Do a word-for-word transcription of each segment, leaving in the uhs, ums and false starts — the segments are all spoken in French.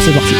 C'est parti.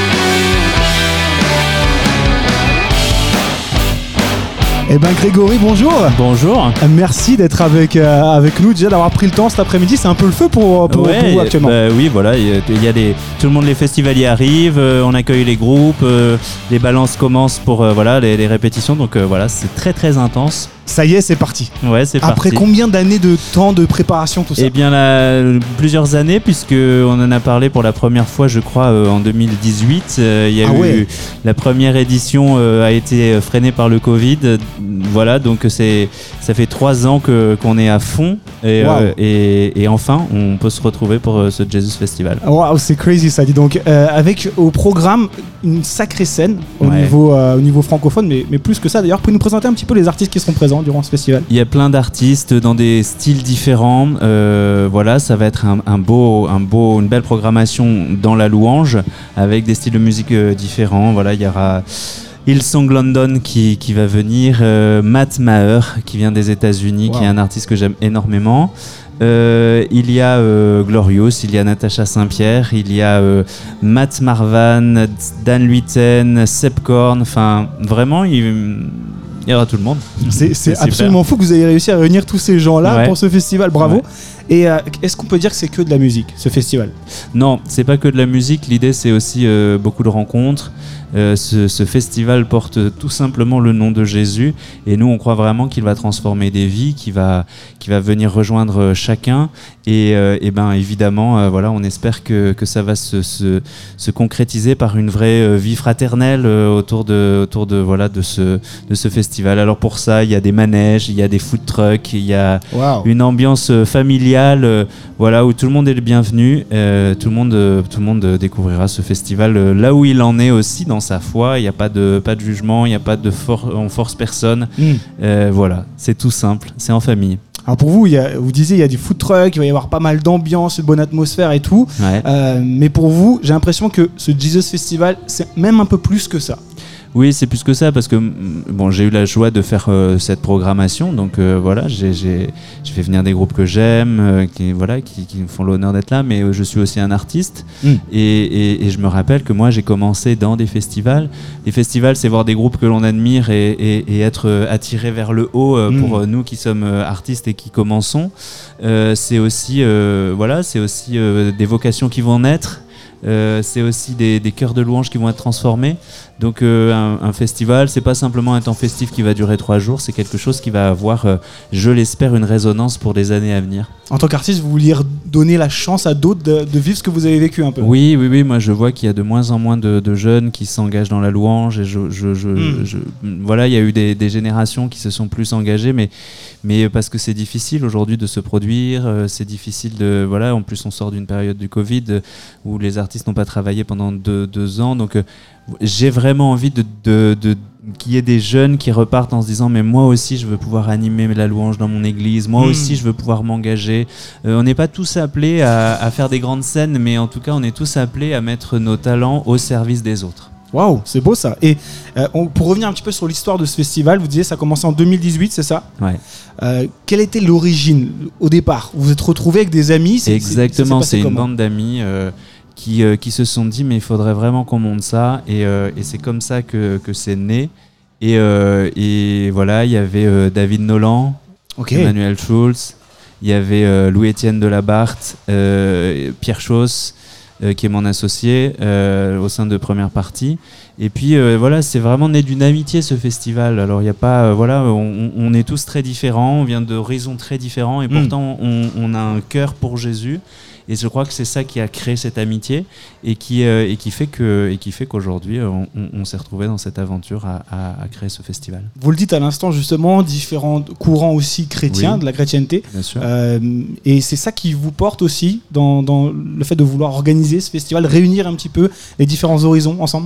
Eh ben Grégory, bonjour. Bonjour. Merci d'être avec, euh, avec nous, déjà d'avoir pris le temps cet après-midi. C'est un peu le feu pour, pour, ouais, pour vous actuellement. Bah, oui, voilà, il y, y a des, tout le monde, les festivaliers arrivent, euh, on accueille les groupes, euh, les balances commencent pour euh, voilà, les, les répétitions, donc euh, voilà, c'est très très intense. Ça y est, c'est parti. Ouais, c'est Après parti. combien d'années de temps de préparation, tout ça? Eh bien, là, plusieurs années, puisqu'on en a parlé pour la première fois, je crois, euh, en deux mille dix-huit. Euh, il y a ah eu ouais. La première édition euh, a été freinée par le Covid. Euh, voilà, donc c'est, ça fait trois ans que, qu'on est à fond. Et, wow. euh, et, et enfin, on peut se retrouver pour euh, ce Jesus Festival. Waouh, c'est crazy ça, dis donc. Euh, avec au programme une sacrée scène au, ouais. niveau, euh, au niveau francophone, mais, mais plus que ça d'ailleurs. Pouvez-vous nous présenter un petit peu les artistes qui seront présents durant ce festival? Il y a plein d'artistes dans des styles différents. Euh, voilà, ça va être un, un beau, un beau, une belle programmation dans la louange avec des styles de musique euh, différents. Voilà, il y aura Hillsong London qui, qui va venir, euh, Matt Maher qui vient des États-Unis, wow. qui est un artiste que j'aime énormément. Euh, il y a euh, Glorious, il y a Natacha Saint-Pierre, il y a euh, Matt Marvan, Dan Luiten, Seb Korn, enfin vraiment il, il y aura tout le monde. C'est, c'est, c'est absolument fou que vous ayez réussi à réunir tous ces gens-là ouais. pour ce festival, bravo. Ouais. Et euh, est-ce qu'on peut dire que c'est que de la musique, ce festival? Non, c'est pas que de la musique, l'idée c'est aussi euh, beaucoup de rencontres. Euh, ce, ce festival porte tout simplement le nom de Jésus et nous on croit vraiment qu'il va transformer des vies, qu'il va, qu'il va venir rejoindre chacun et, euh, et ben évidemment euh, voilà, on espère que, que ça va se, se, se concrétiser par une vraie euh, vie fraternelle euh, autour, de, autour de, voilà, de, ce, de ce festival. Alors pour ça il y a des manèges, il y a des food trucks, il y a wow. une ambiance familiale euh, voilà, où tout le monde est le bienvenu, euh, tout, le monde, euh, tout le monde découvrira ce festival euh, là où il en est aussi dans sa foi, il n'y a pas de, pas de jugement, il n'y a pas de for- on force personne. Mm. Euh, voilà, c'est tout simple, c'est en famille. Alors pour vous, il y a, vous disiez il y a des food trucks, il va y avoir pas mal d'ambiance, une bonne atmosphère et tout. Ouais. Euh, mais pour vous, j'ai l'impression que ce Jesus Festival, c'est même un peu plus que ça. Oui, c'est plus que ça parce que bon, j'ai eu la joie de faire euh, cette programmation, donc euh, voilà, j'ai, j'ai, j'ai fait venir des groupes que j'aime, euh, qui voilà, qui, qui me font l'honneur d'être là, mais euh, je suis aussi un artiste mm. et, et, et je me rappelle que moi j'ai commencé dans des festivals. Les festivals, c'est voir des groupes que l'on admire et, et, et être euh, attiré vers le haut euh, mm. pour euh, nous qui sommes euh, artistes et qui commençons. Euh, c'est aussi euh, voilà, c'est aussi euh, des vocations qui vont naître. Euh, c'est aussi des, des chœurs de louange qui vont être transformés. Donc euh, un, un festival, c'est pas simplement un temps festif qui va durer trois jours, c'est quelque chose qui va avoir, euh, je l'espère, une résonance pour des années à venir. En tant qu'artiste, vous vouliez donner la chance à d'autres de, de vivre ce que vous avez vécu un peu? Oui, oui, oui. Moi, je vois qu'il y a de moins en moins de, de jeunes qui s'engagent dans la louange. Et je, je, je, mmh. je, voilà, il y a eu des, des générations qui se sont plus engagées, mais, mais parce que c'est difficile aujourd'hui de se produire, euh, c'est difficile de, voilà. En plus, on sort d'une période du Covid euh, où les artistes n'ont pas travaillé pendant deux, deux ans, donc. Euh, J'ai vraiment envie de, de, de, qu'il y ait des jeunes qui repartent en se disant mais moi aussi je veux pouvoir animer la louange dans mon église, moi mmh. aussi je veux pouvoir m'engager. Euh, on n'est pas tous appelés à, à faire des grandes scènes, mais en tout cas on est tous appelés à mettre nos talents au service des autres. Waouh, c'est beau ça. Et euh, on, pour revenir un petit peu sur l'histoire de ce festival, vous disiez ça a commencé en deux mille dix-huit, c'est ça? Ouais. Euh, quelle était l'origine au départ? Vous vous êtes retrouvés avec des amis? C'est, Exactement, c'est, c'est, c'est une bande d'amis. Euh, Qui, euh, qui se sont dit mais il faudrait vraiment qu'on monte ça et, euh, et c'est comme ça que, que c'est né et, euh, et voilà, il y avait euh, David Nolan, okay. Emmanuel Schulz, il y avait euh, Louis-Étienne Delabarthe, euh, Pierre Chausse euh, qui est mon associé euh, au sein de Première Partie et puis euh, voilà, c'est vraiment né d'une amitié ce festival. Alors il y a pas euh, voilà, on, on est tous très différents, on vient d'horizons très différents et mmh. pourtant on, on a un cœur pour Jésus. Et je crois que c'est ça qui a créé cette amitié et qui, euh, et qui, fait, que, et qui fait qu'aujourd'hui, on, on, on s'est retrouvés dans cette aventure à, à, à créer ce festival. Vous le dites à l'instant, justement, différents courants aussi chrétiens, oui, de la chrétienté. Bien sûr. Euh, et c'est ça qui vous porte aussi dans, dans le fait de vouloir organiser ce festival, réunir un petit peu les différents horizons ensemble?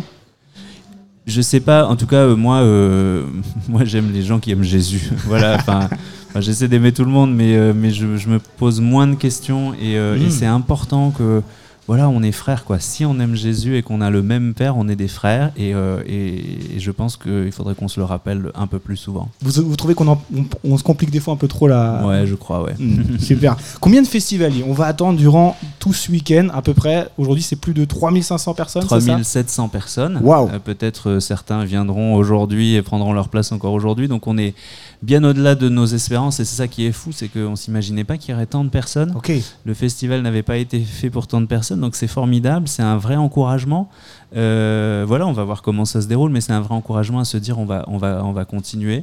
Je sais pas, en tout cas, euh, moi, euh, moi j'aime les gens qui aiment Jésus. Voilà, enfin... Enfin, j'essaie d'aimer tout le monde, mais, euh, mais je, je me pose moins de questions et, euh, mmh. et c'est important que, voilà, on est frères, quoi. Si on aime Jésus et qu'on a le même Père, on est des frères. Et, euh, et, et je pense qu'il faudrait qu'on se le rappelle un peu plus souvent. Vous, vous trouvez qu'on en, on, on se complique des fois un peu trop la... Ouais, je crois, ouais. Mmh, super. Combien de festivaliers on va attendre durant tout ce week-end à peu près? Aujourd'hui, c'est plus de trois mille cinq cents personnes, trois mille sept cents personnes. Waouh. Euh, peut-être euh, certains viendront aujourd'hui et prendront leur place encore aujourd'hui. Donc on est bien au-delà de nos espérances. Et c'est ça qui est fou, c'est qu'on ne s'imaginait pas qu'il y aurait tant de personnes. Okay. Le festival n'avait pas été fait pour tant de personnes. Donc c'est formidable, c'est un vrai encouragement. Euh, voilà, on va voir comment ça se déroule, mais c'est un vrai encouragement à se dire on va, on va, on va continuer.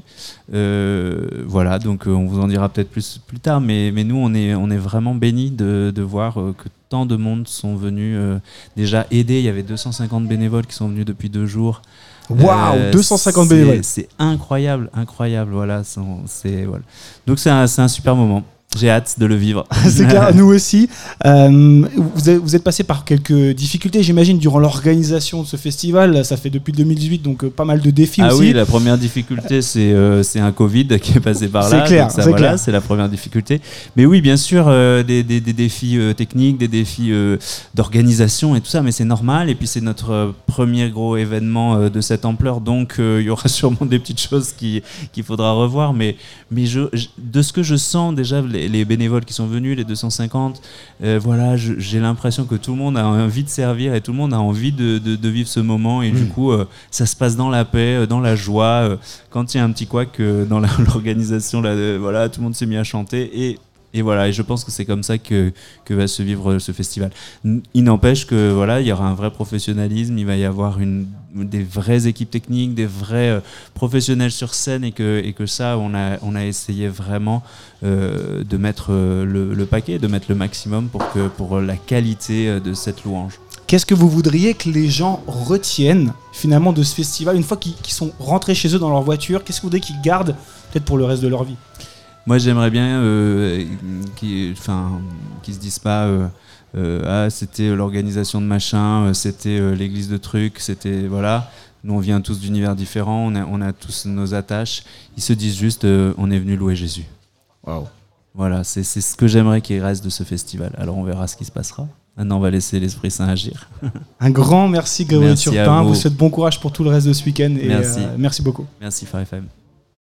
Euh, voilà, donc euh, on vous en dira peut-être plus plus tard, mais, mais nous on est, on est vraiment bénis de, de voir euh, que tant de monde sont venus euh, déjà aider. Il y avait deux cent cinquante bénévoles qui sont venus depuis deux jours. Waouh, euh, deux cent cinquante bénévoles. C'est incroyable, incroyable. Voilà, c'est, c'est, voilà. Donc c'est un, c'est un super moment. J'ai hâte de le vivre. C'est clair, nous aussi. Euh, vous, êtes, vous êtes passé par quelques difficultés, j'imagine, durant l'organisation de ce festival. Ça fait depuis deux mille dix-huit, donc euh, pas mal de défis ah aussi. Ah oui, la première difficulté, c'est, euh, c'est un Covid qui est passé par c'est là. Clair, donc ça, c'est voilà, clair. C'est la première difficulté. Mais oui, bien sûr, euh, des, des, des défis euh, techniques, des défis euh, d'organisation et tout ça, mais c'est normal. Et puis c'est notre euh, premier gros événement euh, de cette ampleur, donc il euh, y aura sûrement des petites choses qui, qu'il faudra revoir. Mais, mais je, je, de ce que je sens déjà, les, les bénévoles qui sont venus, les deux cent cinquante, euh, voilà, je, j'ai l'impression que tout le monde a envie de servir et tout le monde a envie de, de, de vivre ce moment. Et mmh. du coup, euh, ça se passe dans la paix, dans la joie. Euh, quand il y a un petit couac euh, dans la, l'organisation, là, euh, voilà, tout le monde s'est mis à chanter. Et Et voilà, et je pense que c'est comme ça que, que va se vivre ce festival. Il n'empêche que voilà, il y aura un vrai professionnalisme, il va y avoir une, des vraies équipes techniques, des vrais euh, professionnels sur scène, et que, et que ça, on a, on a essayé vraiment euh, de mettre euh, le, le paquet, de mettre le maximum pour, que, pour la qualité de cette louange. Qu'est-ce que vous voudriez que les gens retiennent finalement de ce festival une fois qu'ils, qu'ils sont rentrés chez eux dans leur voiture? Qu'est-ce que vous voudriez qu'ils gardent peut-être pour le reste de leur vie? Moi, j'aimerais bien euh, qu'ils ne se disent pas euh, euh, ah, c'était l'organisation de machin, euh, c'était euh, l'église de trucs, c'était voilà. Nous, on vient tous d'univers différents, on a, on a tous nos attaches. Ils se disent juste euh, on est venu louer Jésus. Waouh. Voilà, c'est, c'est ce que j'aimerais qu'il reste de ce festival. Alors, on verra ce qui se passera. Maintenant, on va laisser l'Esprit Saint agir. Un grand merci, Grégory Merci Turpin. vous. Vous souhaite bon courage pour tout le reste de ce week-end. Et merci. Euh, merci beaucoup. Merci, Phare F M.